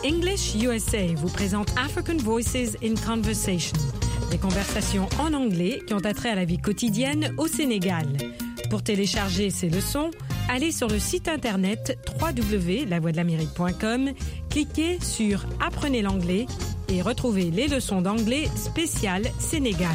English USA vous présente African Voices in Conversation, des conversations en anglais qui ont attrait à la vie quotidienne au Sénégal. Pour télécharger ces leçons, allez sur le site internet www.lavoixdelamérique.com, cliquez sur « Apprenez l'anglais » et retrouvez les leçons d'anglais spéciales Sénégal.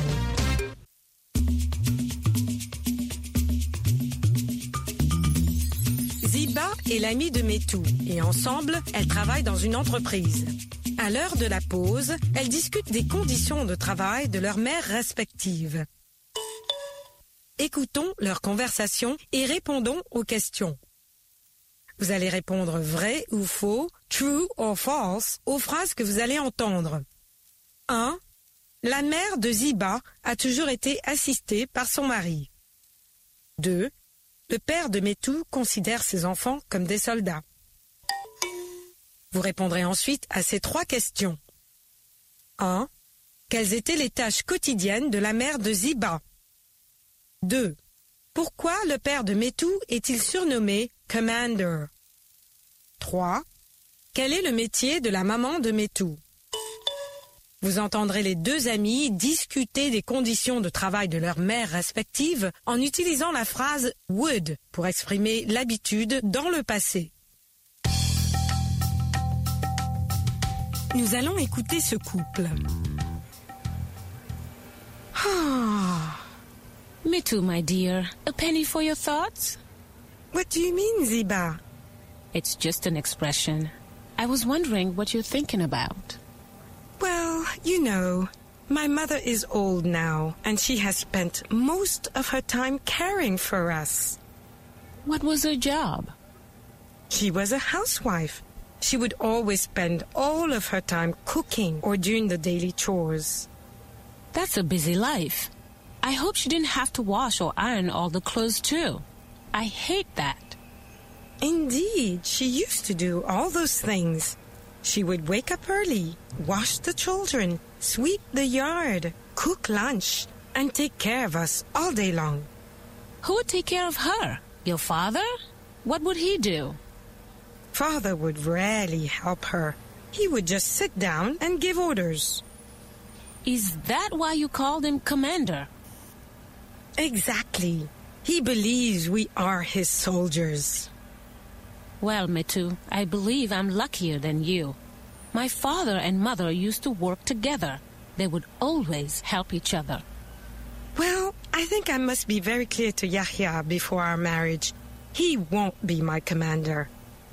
Ziba est l'amie de Metou et ensemble, elles travaillent dans une entreprise. À l'heure de la pause, elles discutent des conditions de travail de leurs mères respectives. Écoutons leur conversation et répondons aux questions. Vous allez répondre vrai ou faux, true or false, aux phrases que vous allez entendre. 1. La mère de Ziba a toujours été assistée par son mari. 2. Le père de Metou considère ses enfants comme des soldats. Vous répondrez ensuite à ces 3 questions. 1. Quelles étaient les tâches quotidiennes de la mère de Ziba? 2. Pourquoi le père de Metou est-il surnommé Commander? 3. Quel est le métier de la maman de Metou? Vous entendrez les 2 amies discuter des conditions de travail de leurs mères respectives en utilisant la phrase « would » pour exprimer l'habitude dans le passé. Nous allons écouter ce couple. Metou, my dear, a penny for your thoughts? What do you mean, Ziba? It's just an expression. I was wondering what you're thinking about. Well, you know, my mother is old now, and she has spent most of her time caring for us. What was her job? She was a housewife. She would always spend all of her time cooking or doing the daily chores. That's a busy life. I hope she didn't have to wash or iron all the clothes too. I hate that. Indeed, she used to do all those things. She would wake up early, wash the children, sweep the yard, cook lunch, and take care of us all day long. Who would take care of her? Your father? What would he do? Father would rarely help her. He would just sit down and give orders. Is that why you called him Commander? Exactly. He believes we are his soldiers. Well, Metou, I believe I'm luckier than you. My father and mother used to work together. They would always help each other. Well, I think I must be very clear to Yahya before our marriage. He won't be my commander.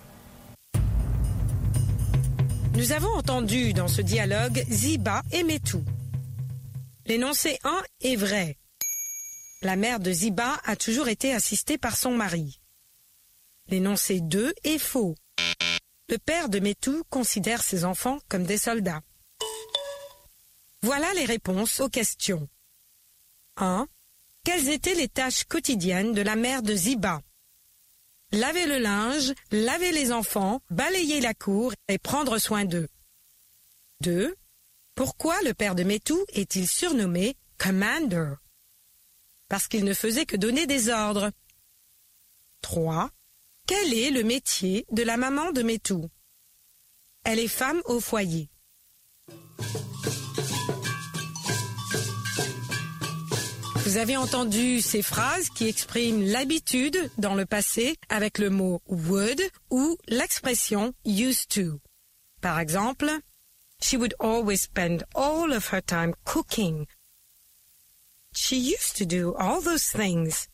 Nous avons entendu dans ce dialogue Ziba et Metou. L'énoncé 1 est vrai. La mère de Ziba a toujours été assistée par son mari. L'énoncé 2 est faux. Le père de Metou considère ses enfants comme des soldats. Voilà les réponses aux questions. 1. Quelles étaient les tâches quotidiennes de la mère de Ziba? Laver le linge, laver les enfants, balayer la cour et prendre soin d'eux. 2. Pourquoi le père de Metou est-il surnommé Commander? Parce qu'il ne faisait que donner des ordres. 3. Quel est le métier de la maman de Metou? Elle est femme au foyer. Vous avez entendu ces phrases qui expriment l'habitude dans le passé avec le mot would ou l'expression used to. Par exemple, she would always spend all of her time cooking. She used to do all those things.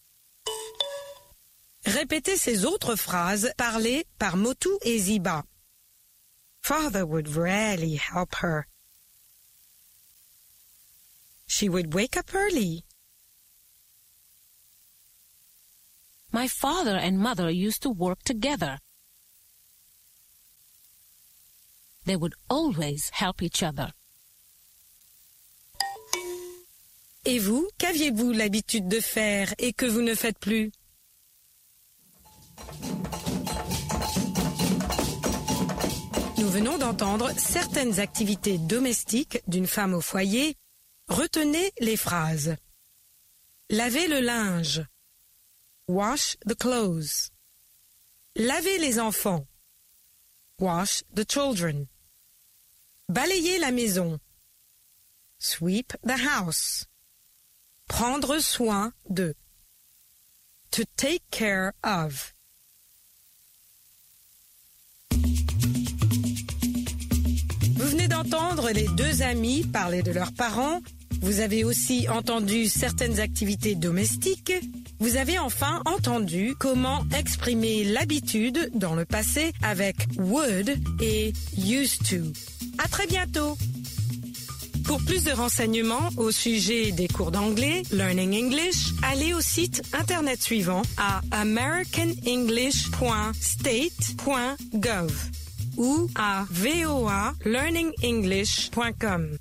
Répétez ces autres phrases parlées par Metou et Ziba. Father would rarely help her. She would wake up early. My father and mother used to work together. They would always help each other. Et vous, qu'aviez-vous l'habitude de faire et que vous ne faites plus? Nous venons d'entendre certaines activités domestiques d'une femme au foyer. Retenez les phrases. Laver le linge. Wash the clothes. Laver les enfants. Wash the children. Balayer la maison. Sweep the house. Prendre soin de. To take care of. Vous venez d'entendre les deux amis parler de leurs parents. Vous avez aussi entendu certaines activités domestiques. Vous avez enfin entendu comment exprimer l'habitude dans le passé avec would et used to. À très bientôt! Pour plus de renseignements au sujet des cours d'anglais, Learning English, allez au site internet suivant à americanenglish.state.gov ou à voalearningenglish.com.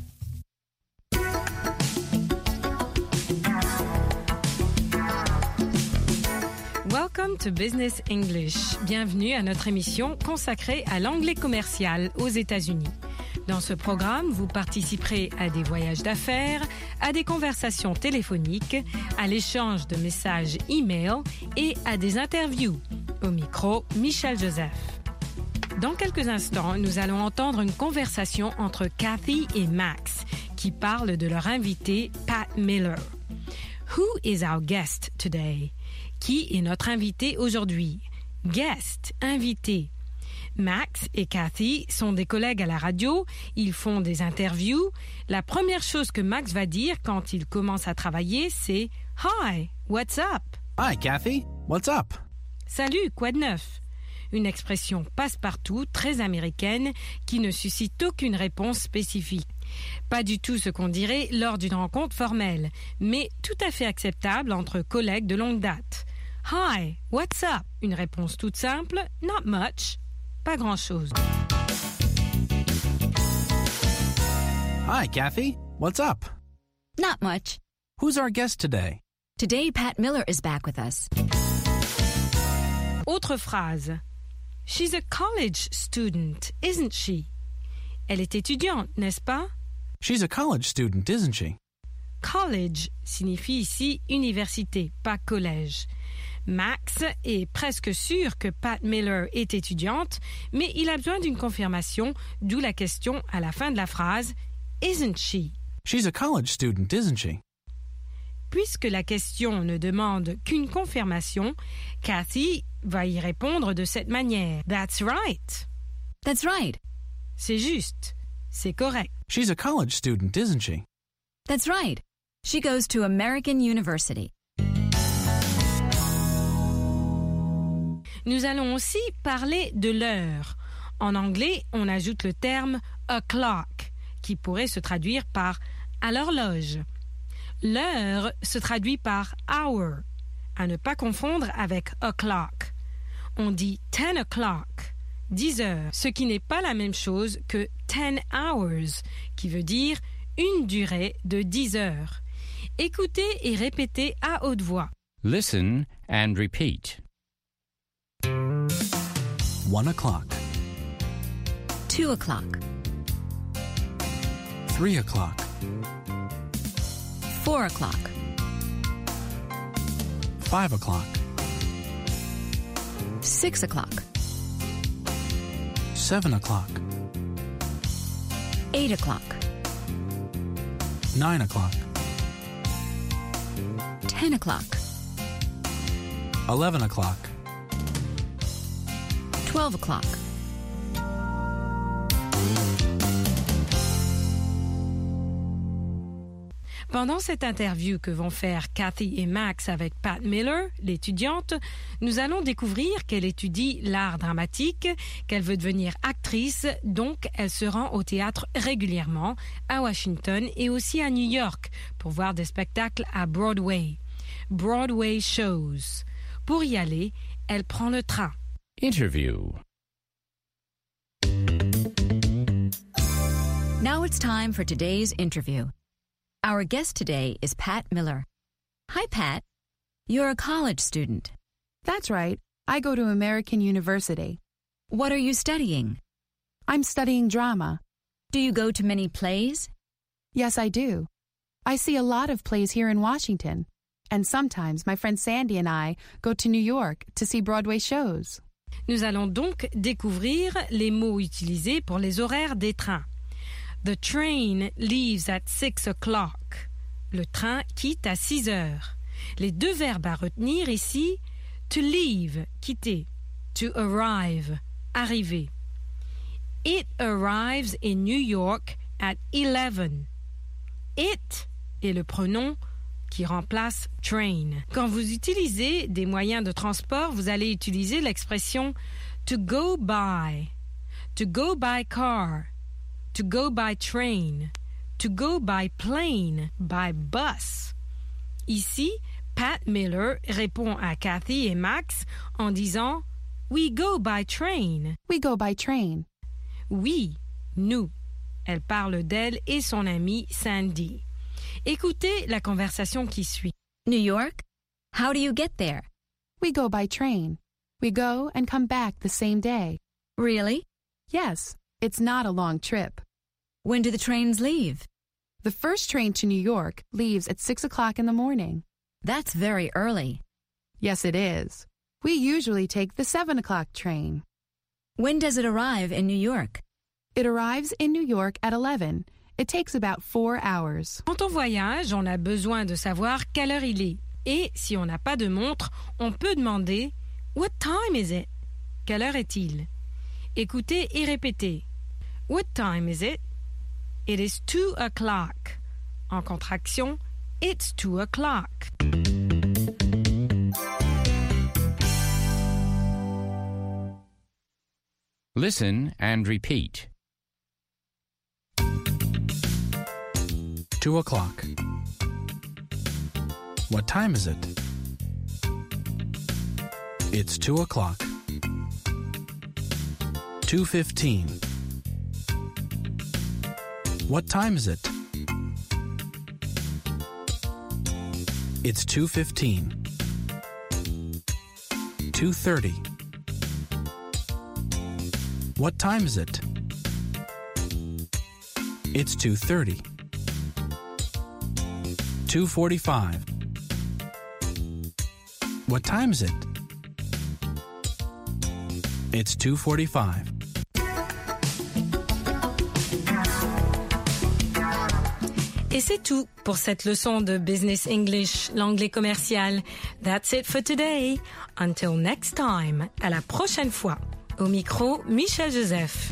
Welcome to Business English. Bienvenue à notre émission consacrée à l'anglais commercial aux États-Unis. Dans ce programme, vous participerez à des voyages d'affaires, à des conversations téléphoniques, à l'échange de messages e-mail et à des interviews. Au micro, Michel Joseph. Dans quelques instants, nous allons entendre une conversation entre Kathy et Max qui parlent de leur invité Pat Miller. Who is our guest today? Qui est notre invité aujourd'hui? Guest, invité. Max et Kathy sont des collègues à la radio, ils font des interviews. La première chose que Max va dire quand il commence à travailler, c'est « Hi, what's up? » Hi, Kathy. What's up? Salut, quoi de neuf? Une expression passe-partout, très américaine, qui ne suscite aucune réponse spécifique. Pas du tout ce qu'on dirait lors d'une rencontre formelle, mais tout à fait acceptable entre collègues de longue date. « Hi, what's up? » Une réponse toute simple, « Not much. » Pas grand-chose. Hi, Kathy. What's up? Not much. Who's our guest today? Today, Pat Miller is back with us. Autre phrase. She's a college student, isn't she? Elle est étudiante, n'est-ce pas? She's a college student, isn't she? College signifie ici université, pas collège. Max est presque sûr que Pat Miller est étudiante, mais il a besoin d'une confirmation, d'où la question à la fin de la phrase « Isn't she ?» She's a college student, isn't she? Puisque la question ne demande qu'une confirmation, Kathy va y répondre de cette manière. « That's right. » That's right. C'est juste. C'est correct. She's a college student, isn't she? That's right. She goes to American University. Nous allons aussi parler de l'heure. En anglais, on ajoute le terme « o'clock » qui pourrait se traduire par « à l'horloge ». L'heure se traduit par « hour », à ne pas confondre avec « o'clock ». On dit « 10 o'clock », 10 heures, ce qui n'est pas la même chose que « 10 hours », qui veut dire une durée de 10 heures. Écoutez et répétez à haute voix. Listen and repeat. 1 o'clock. 2 o'clock. 3 o'clock. 4 o'clock. 5 o'clock. 6 o'clock. 7 o'clock. 8 o'clock. 9 o'clock. 10 o'clock. 11 o'clock. 12 o'clock. Pendant cette interview que vont faire Kathy et Max avec Pat Miller, l'étudiante, nous allons découvrir qu'elle étudie l'art dramatique, qu'elle veut devenir actrice, donc elle se rend au théâtre régulièrement, à Washington et aussi à New York, pour voir des spectacles à Broadway. Broadway shows. Pour y aller, elle prend le train. Interview. Now it's time for today's interview. Our guest today is Pat Miller. Hi, Pat. You're a college student. That's right. I go to American University. What are you studying? I'm studying drama. Do you go to many plays? Yes, I do. I see a lot of plays here in Washington. And sometimes my friend Sandy and I go to New York to see Broadway shows. Nous allons donc découvrir les mots utilisés pour les horaires des trains. The train leaves at 6 o'clock. Le train quitte à 6 heures. Les deux verbes à retenir ici, to leave, quitter, to arrive, arriver. It arrives in New York at 11. It est le pronom qui remplace train. Quand vous utilisez des moyens de transport, vous allez utiliser l'expression to go by car, to go by train, to go by plane, by bus. Ici, Pat Miller répond à Kathy et Max en disant « We go by train ». We go by train. Oui, nous. Elle parle d'elle et son amie Sandy. Écoutez la conversation qui suit. New York? How do you get there? We go by train. We go and come back the same day. Really? Yes, it's not a long trip. When do the trains leave? The first train to New York leaves at 6 o'clock in the morning. That's very early. Yes, it is. We usually take the 7 o'clock train. When does it arrive in New York? It arrives in New York at 11. It takes about 4 hours. Quand on voyage, on a besoin de savoir quelle heure il est. Et si on n'a pas de montre, on peut demander « What time is it ?» Quelle heure est-il? Écoutez et répétez. What time is it? It is 2 o'clock. En contraction, it's 2 o'clock. Listen and repeat. 2 o'clock. What time is it? It's 2 o'clock. 2:15. What time is it? It's 2:15. 2:30. What time is it? It's 2:30. 2:45. What time is it? It's 2:45. Et c'est tout pour cette leçon de Business English, l'anglais commercial. That's it for today. Until next time. À la prochaine fois. Au micro, Michel Joseph.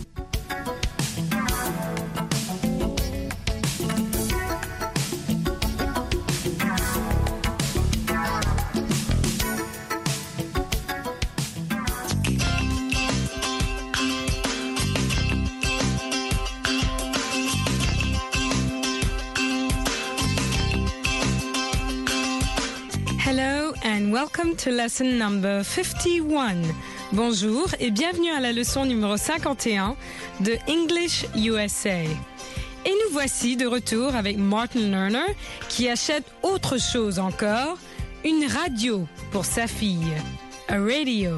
Hello and welcome to lesson number 51. Bonjour et bienvenue à la leçon numéro 51 de English USA. Et nous voici de retour avec Martin Lerner qui achète autre chose encore, une radio pour sa fille. A radio.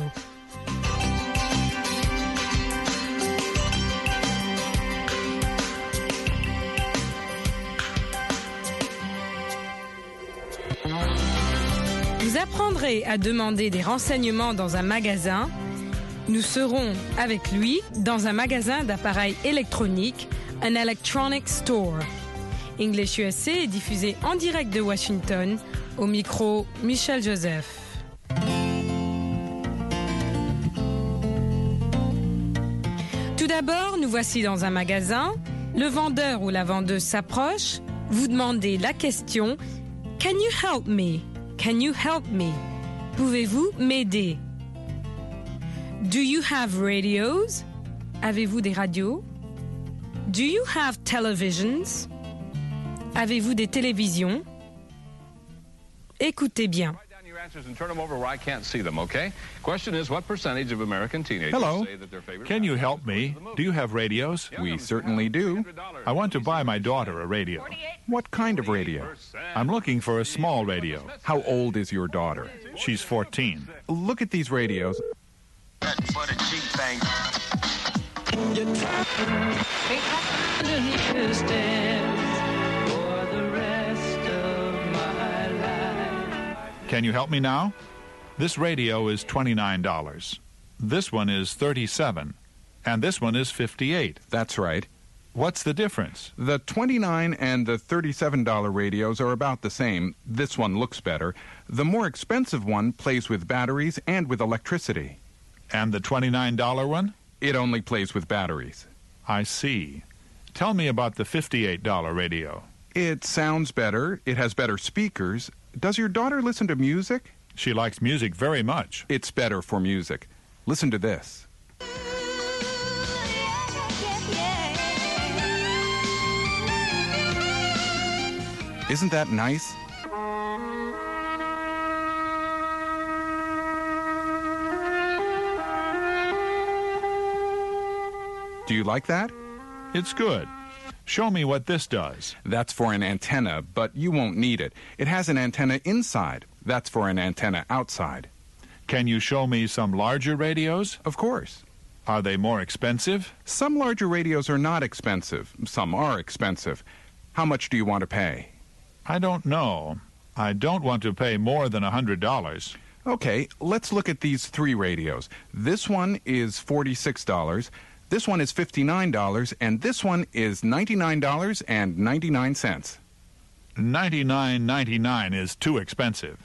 Vous apprendrez à demander des renseignements dans un magasin. Nous serons avec lui dans un magasin d'appareils électroniques, un electronic store. English USA est diffusé en direct de Washington, au micro Michel Joseph. Tout d'abord, nous voici dans un magasin. Le vendeur ou la vendeuse s'approche. Vous demandez la question « Can you help me? Can you help me? Pouvez-vous m'aider? Do you have radios? Avez-vous des radios? Do you have televisions? Avez-vous des télévisions? Écoutez bien. And turn them over where I can't see them, okay? Question is, what percentage of American teenagers Hello. say that their favorite... Can you help me? Do you have radios? We certainly do. I want to buy my daughter a radio. What kind of radio? I'm looking for a small radio. How old is your daughter? She's 14. Look at these radios. Can you help me now? This radio is $29. This one is $37. And this one is $58. That's right. What's the difference? The $29 and the $37 radios are about the same. This one looks better. The more expensive one plays with batteries and with electricity. And the $29 one? It only plays with batteries. I see. Tell me about the $58 radio. It sounds better. It has better speakers. Does your daughter listen to music? She likes music very much. It's better for music. Listen to this. Isn't that nice? Do you like that? It's good. Show me what this does. That's for an antenna, but you won't need it. It has an antenna inside. That's for an antenna outside. Can you show me some larger radios? Of course. Are they more expensive? Some larger radios are not expensive. Some are expensive. How much do you want to pay? I don't know. I don't want to pay more than $100. Okay, let's look at these three radios. This one is $46, this one is $59, and this one is $99.99. $99.99 is too expensive.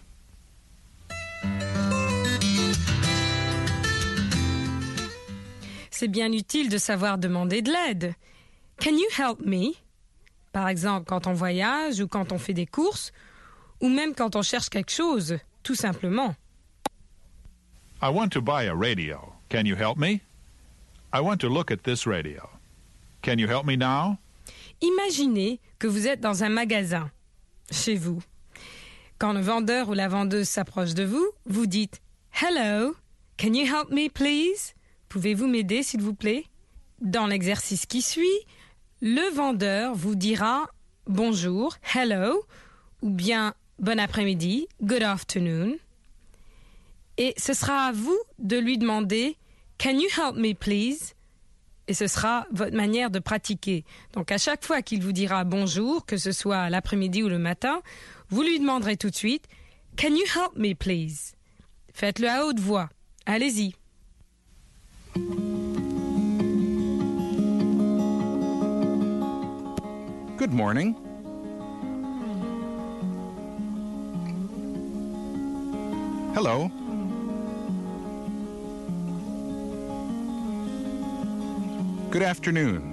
C'est bien utile de savoir demander de l'aide. Can you help me? Par exemple, quand on voyage ou quand on fait des courses, ou même quand on cherche quelque chose, tout simplement. I want to buy a radio. Can you help me? I want to look at this radio. Can you help me now? Imaginez que vous êtes dans un magasin, chez vous. Quand le vendeur ou la vendeuse s'approche de vous, vous dites « Hello, can you help me please? Pouvez-vous m'aider s'il vous plaît ?» Dans l'exercice qui suit, le vendeur vous dira « Bonjour, hello » ou bien « Bon après-midi, good afternoon ». Et ce sera à vous de lui demander « Can you help me please ?» Et ce sera votre manière de pratiquer. Donc à chaque fois qu'il vous dira « Bonjour », que ce soit l'après-midi ou le matin, vous lui demanderez tout de suite « Can you help me please ?» Faites-le à haute voix. Allez-y. Good morning. Hello. Good afternoon.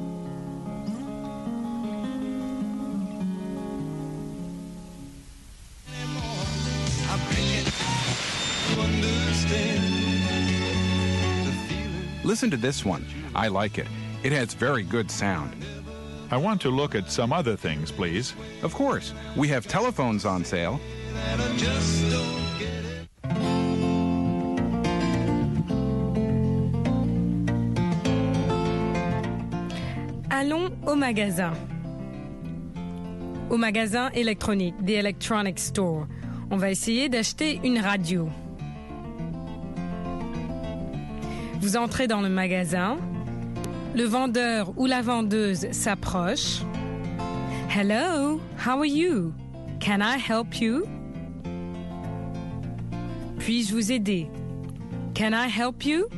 Listen to this one. I like it. It has very good sound. I want to look at some other things, please. Of course. We have telephones on sale. Allons au magasin. Au magasin électronique, the electronic store. On va essayer d'acheter une radio. Vous entrez dans le magasin. Le vendeur ou la vendeuse s'approche. Hello, how are you? Can I help you? Puis-je vous aider? Can I help you?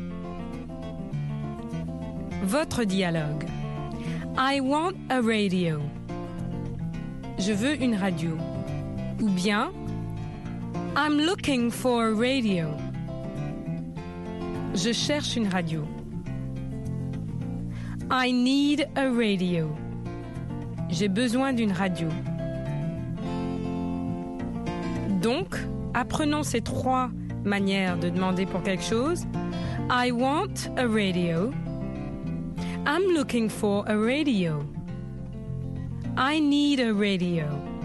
Votre dialogue. I want a radio. Je veux une radio. Ou bien, I'm looking for a radio. Je cherche une radio. I need a radio. J'ai besoin d'une radio. Donc, apprenons ces trois manières de demander pour quelque chose. I want a radio. I'm looking for a radio. I need a radio.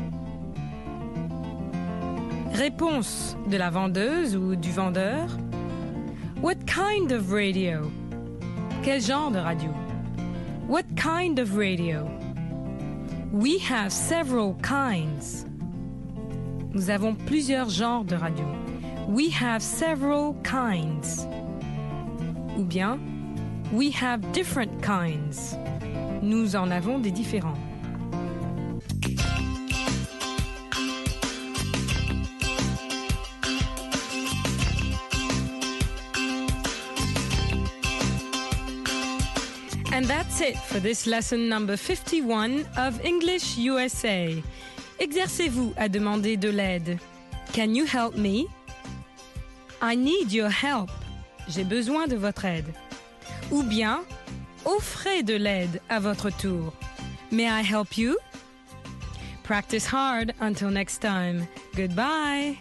Réponse de la vendeuse ou du vendeur. What kind of radio? Quel genre de radio? What kind of radio? We have several kinds. Nous avons plusieurs genres de radio. We have several kinds. Ou bien, we have different kinds. Nous en avons des différents. And that's it for this lesson number 51 of English USA. Exercez-vous à demander de l'aide. Can you help me? I need your help. J'ai besoin de votre aide. Ou bien, offrez de l'aide à votre tour. May I help you? Practice hard until next time. Goodbye.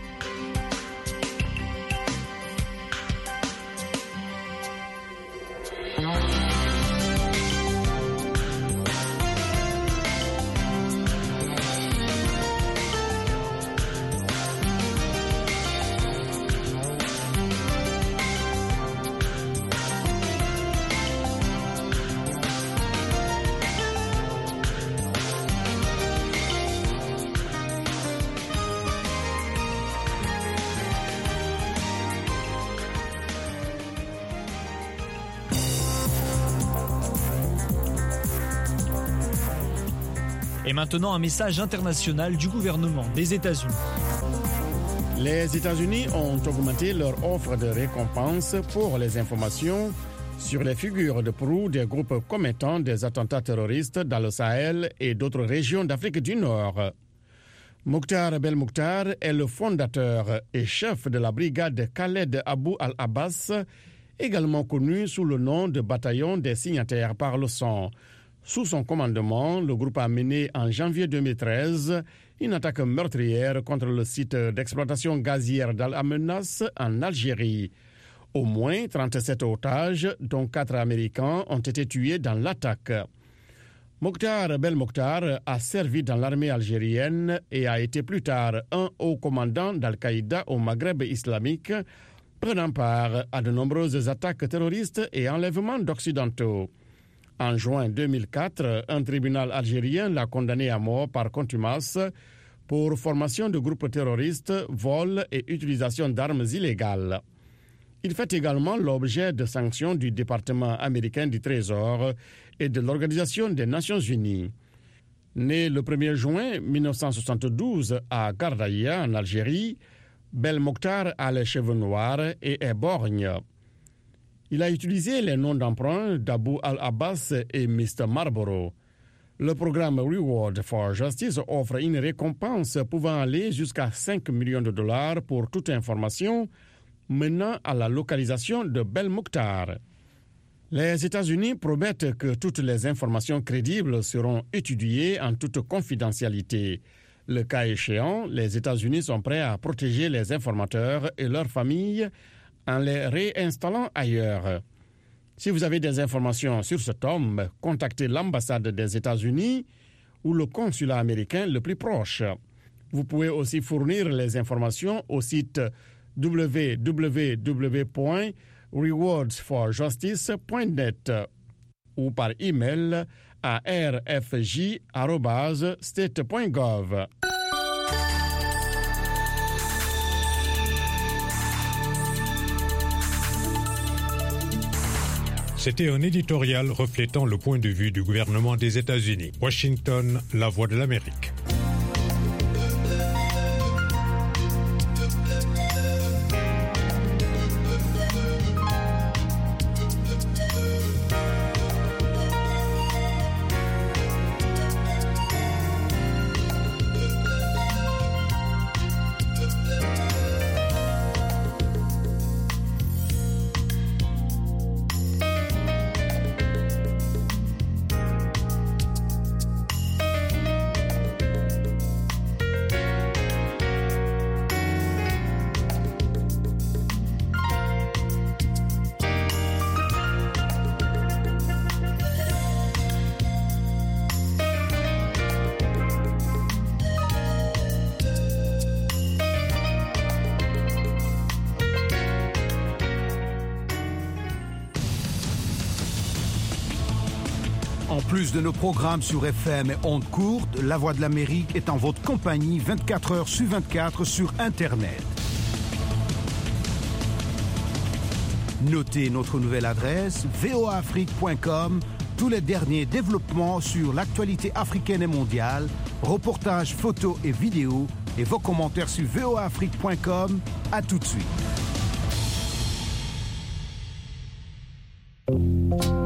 Et maintenant, un message international du gouvernement des États-Unis. Les États-Unis ont augmenté leur offre de récompense pour les informations sur les figures de proue des groupes commettant des attentats terroristes dans le Sahel et d'autres régions d'Afrique du Nord. Mokhtar Belmokhtar est le fondateur et chef de la brigade Khaled Abou al-Abbas, également connu sous le nom de bataillon des signataires par le sang. Sous son commandement, le groupe a mené en janvier 2013 une attaque meurtrière contre le site d'exploitation gazière d'Al-Amenas en Algérie. Au moins 37 otages, dont 4 Américains, ont été tués dans l'attaque. Mokhtar Belmokhtar a servi dans l'armée algérienne et a été plus tard un haut commandant d'Al-Qaïda au Maghreb islamique, prenant part à de nombreuses attaques terroristes et enlèvements d'Occidentaux. En juin 2004, un tribunal algérien l'a condamné à mort par contumace pour formation de groupes terroristes, vol et utilisation d'armes illégales. Il fait également l'objet de sanctions du département américain du Trésor et de l'Organisation des Nations Unies. Né le 1er juin 1972 à Gardaïa, en Algérie, Belmokhtar a les cheveux noirs et est borgne. Il a utilisé les noms d'emprunt d'Abou al-Abbas et Mr. Marlboro. Le programme Reward for Justice offre une récompense pouvant aller jusqu'à 5 millions de dollars pour toute information menant à la localisation de Belmokhtar. Les États-Unis promettent que toutes les informations crédibles seront étudiées en toute confidentialité. Le cas échéant, les États-Unis sont prêts à protéger les informateurs et leurs familles en les réinstallant ailleurs. Si vous avez des informations sur cet homme, contactez l'ambassade des États-Unis ou le consulat américain le plus proche. Vous pouvez aussi fournir les informations au site www.rewardsforjustice.net ou par email à rfj@state.gov. C'était un éditorial reflétant le point de vue du gouvernement des États-Unis. Washington, la voix de l'Amérique. En plus de nos programmes sur FM et ondes courtes, La Voix de l'Amérique est en votre compagnie 24 heures sur 24 sur Internet. Notez notre nouvelle adresse voaafrique.com, tous les derniers développements sur l'actualité africaine et mondiale, reportages, photos et vidéos et vos commentaires sur voaafrique.com. À tout de suite.